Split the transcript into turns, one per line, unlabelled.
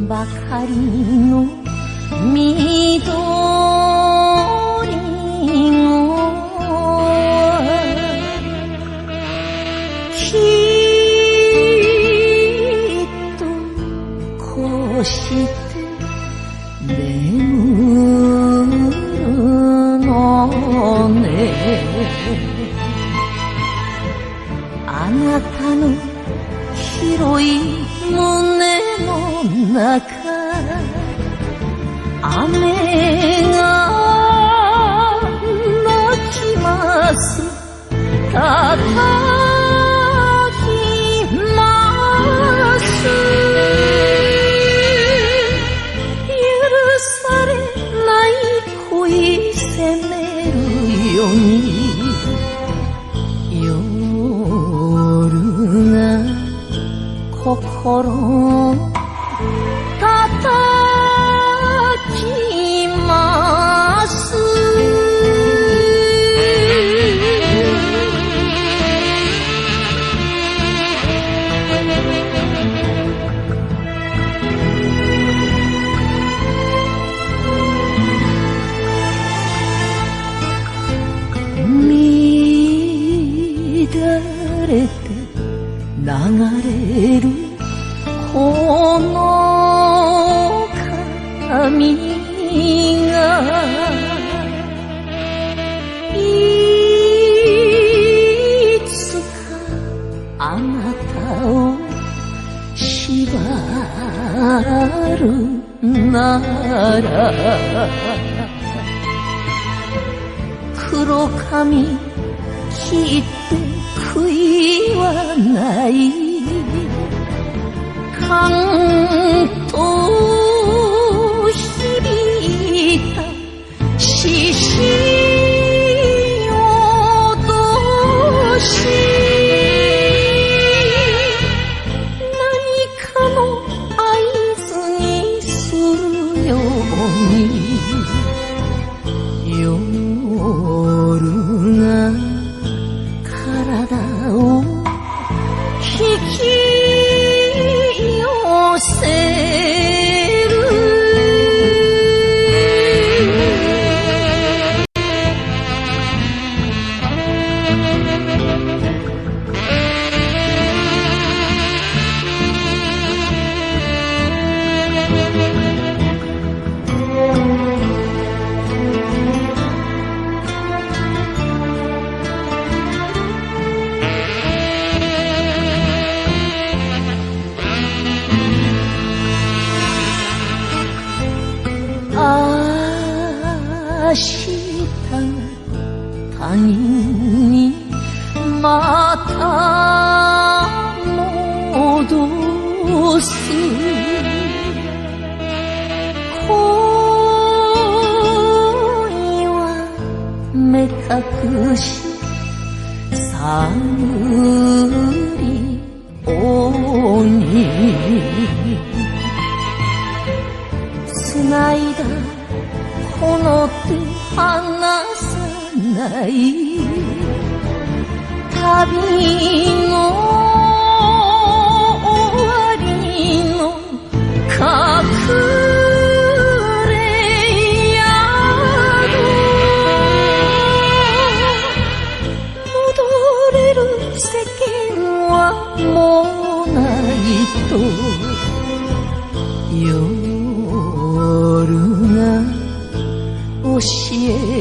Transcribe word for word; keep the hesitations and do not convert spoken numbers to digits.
ばかりの緑をきっとこうして眠るのね。あなたの広い胸の中、雨が泣きます、叩きます。許されない恋責めるように、夜が心を叩きます。乱れて流れるこの髪が、いつかあなたを縛るなら、黒髪きっと悔いはない、カンと響いた獅子落とし、何かの合図にするように、夜が体を引き寄せる。明日他人にまた戻す、恋は目隠し探り鬼、繋いだこの手離さない旅の終わりの隠れ宿、戻れる世間はもうないと、夜が教え